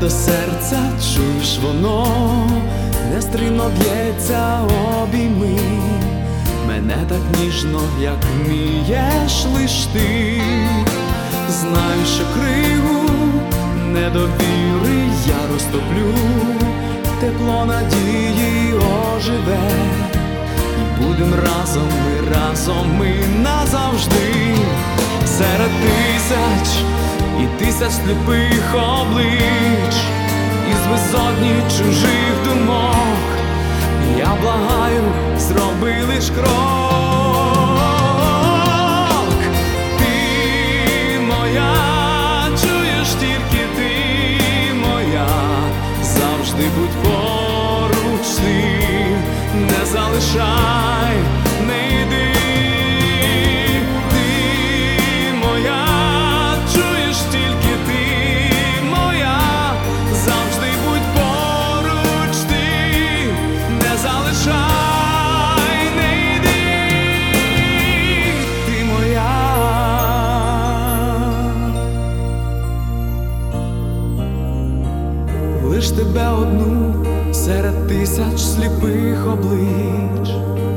до серця, чуєш, воно нестримно б'ється, обійми мене так ніжно, як вмієш лиш ти. Знаю, що криву недовіри я розтоплю, тепло надії оживе, і будем разом ми назавжди. Серед тисяч і тисяч сліпих облич, із безодні чужих думок, я благаю, зроби лиш крок. Ти моя, чуєш, тільки ти моя, завжди будь поруч ти, не залишай, не йди. Лиш тебе одну серед тисяч сліпих облич,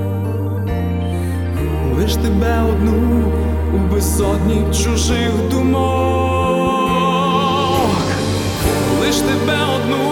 лиш тебе одну у безодні чужих думок, лиш тебе одну.